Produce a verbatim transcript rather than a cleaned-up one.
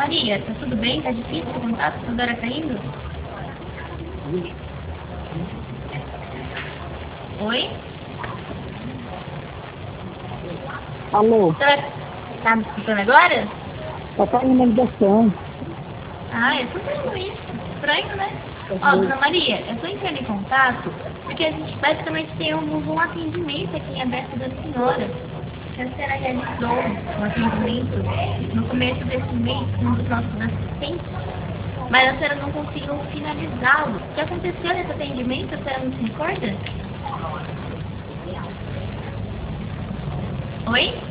Maria, tá tudo bem? Tá difícil o contato? Toda hora caindo? Oi? Alô? Tá, tá me escutando agora? Tá caindo a ligação. Ah, eu tô vendo isso. Estranho, né? Ó, dona Maria, eu tô entrando em contato porque a gente basicamente tem um, um atendimento aqui em aberto da senhora. Que a senhora realizou um atendimento no começo desse mês com um dos nossos assistentes, mas a senhora não conseguiu finalizá-lo. O que aconteceu nesse atendimento? A senhora não se recorda? Oi?